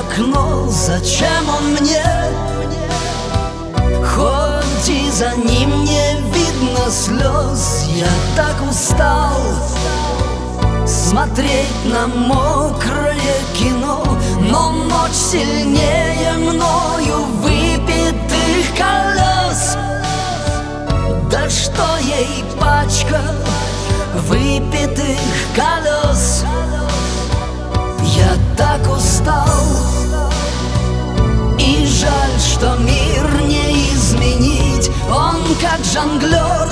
окно, зачем он мне? Хоть и за ним не видно слез, я так устал смотреть на мокрое кино. Но ночь сильнее мною выпитых колес. Да что ей пачка выпитых колес. Я так устал, и жаль, что мир не изменить. Он как жонглер,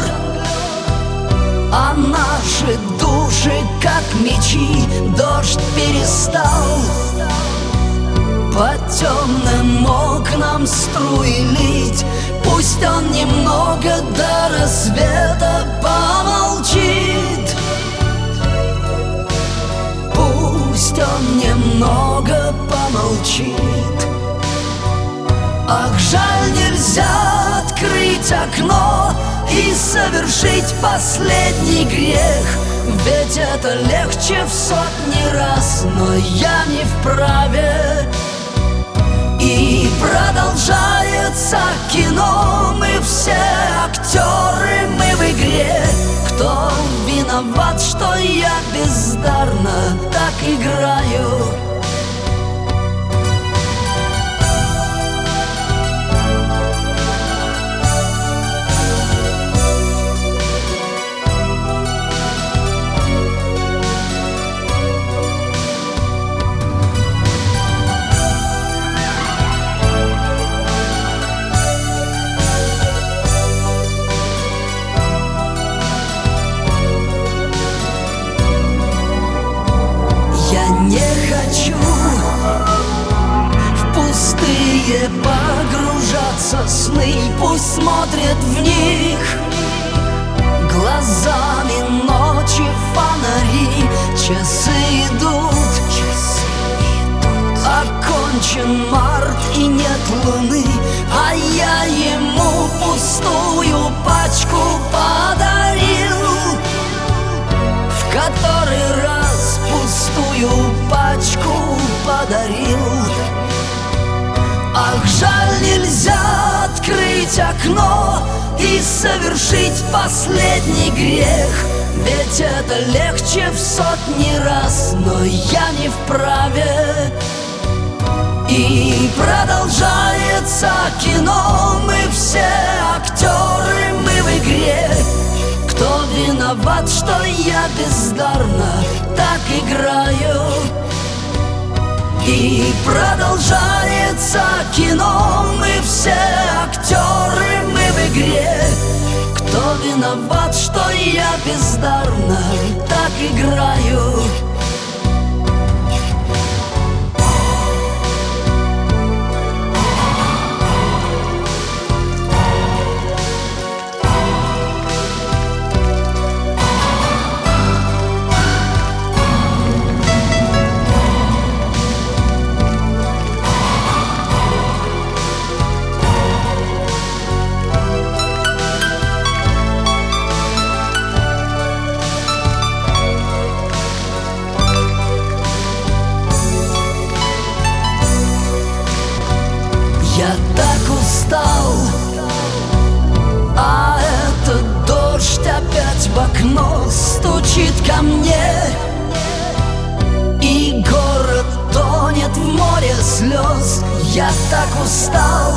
а наши души как мечи. Дождь перестал по темным окнам струи лить. Пусть он немного до рассвета помолчит. Пусть он немного помолчит. Ах, жаль, нельзя открыть окно и совершить последний грех. Ведь это легче в сотни раз, но я не вправе. И продолжается кино. Мы все актеры, мы в игре. Кто виноват, что я бездарно так играю? Не хочу в пустые погружаться сны. Пусть смотрят в них глазами ночи фонари. Часы идут, окончен март и нет луны. А я ему пустую пачку подарил, в который раз пустую пачку подарил. Ах, жаль, нельзя открыть окно и совершить последний грех. Ведь это легче в сотни раз, но я не вправе. И продолжается кино. Мы все актеры, мы в игре. Кто виноват, что я бездарно так играю? И продолжается кино. Мы все актеры, мы в игре. Кто виноват, что я бездарно так играю? Я так устал, а этот дождь опять в окно стучит ко мне. И город тонет в море слез. Я так устал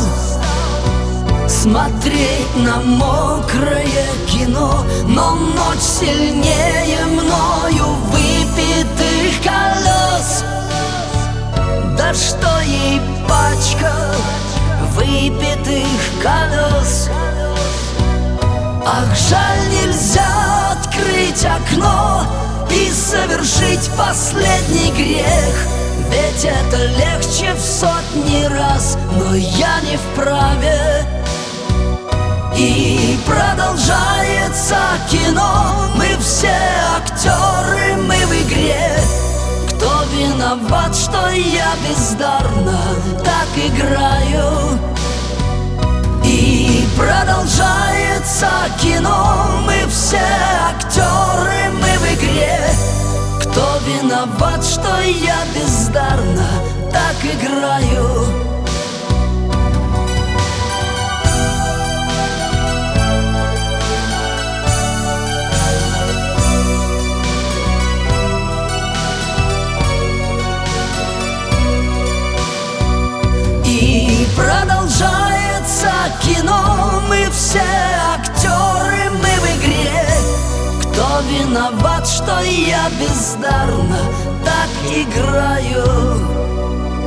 смотреть на мокрое кино. Но ночь сильнее мною выпитых колес. Да что ей пачка выпитых колес. Ах, жаль, нельзя открыть окно и совершить последний грех. Ведь это легче в сотни раз, но я не вправе. И продолжается кино. Мы все актеры, мы в игре. Кто виноват, что я бездарно так играю? И продолжается кино. Мы все актеры, мы в игре. Кто виноват, что я бездарно так играю. И продолжается кино, мы все актеры, мы в игре. Кто виноват, что я бездарно так играю?